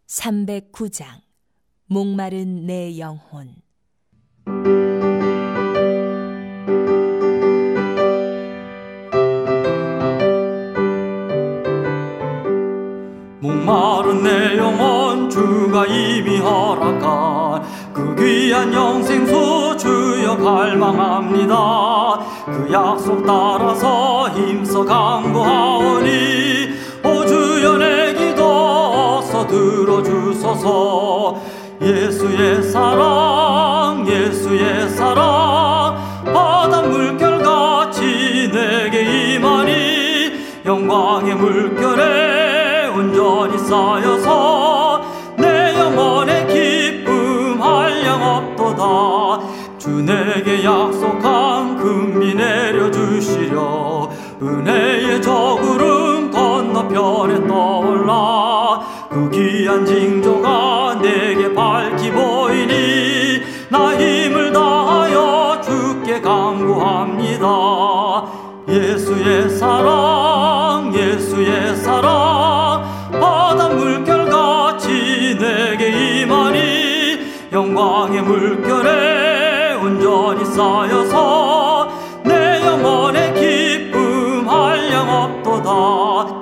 309장 목마른 내 영혼. 목마른 내 영혼 주가 이미 허락한 그 귀한 영생수 주여 갈망합니다. 그 약속 따라서 힘써 간구하오니 오 주여 내 기도 어서 들어주소서. 예수의 사랑 예수의 사랑 바다 물결같이 내게 임하니 영광의 물결에 온전히 쌓여서 내 영혼의 기쁨 한량없도다. 주 내게 약속한 금비 내려주시려 은혜의 저구름 건너편에 떠올라 그 귀한 징조가 내게 밝히 보이니 나 힘을 다하여 주께 간구합니다. 예수의 사랑 예수의 사랑 바다 물결같이 내게 임하니 영광의 물결에 온전히 쌓여서 내 영혼의 기쁨 한량없도다.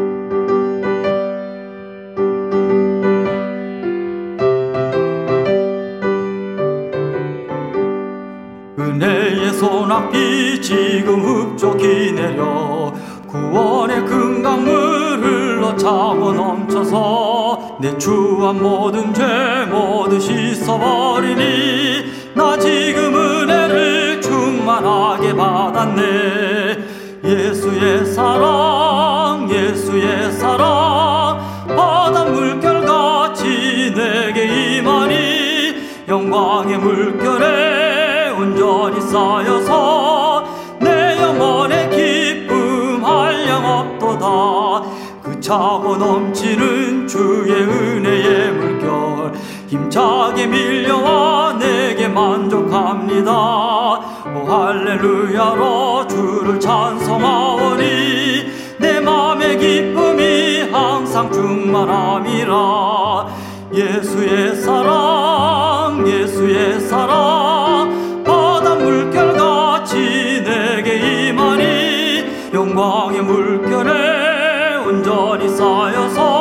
은혜의 소낙비 지금 흡족히 내려 구원의 큰 강물 흘러 차고 넘쳐서 내 추한 모든 죄 모두 씻어버리니 나 지금 은혜를 충만하게 받았네. 예수의 사랑 예수의 사랑 바다 물결같이 내게 임하니 영광의 물결에 온전히 쌓여서 내 영혼의 기쁨 한량없도다. 그 차고 넘치는 주의 은혜의 물결 힘차게 밀려와 내게 만족합니다. 오 할렐루야로 주를 찬송하오니 내 맘의 기쁨이 항상 충만함이라. 예수의 사랑 예수의 사랑 바다 물결같이 내게 임하니 영광의 물결에 온전히 쌓여서